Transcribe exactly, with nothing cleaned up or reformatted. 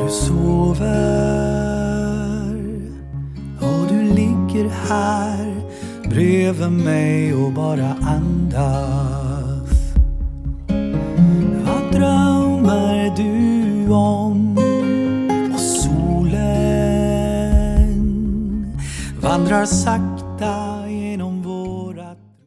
du sover och du ligger här bredvid mig och bara andas. Vad drömmer du om? Och solen vandrar sakta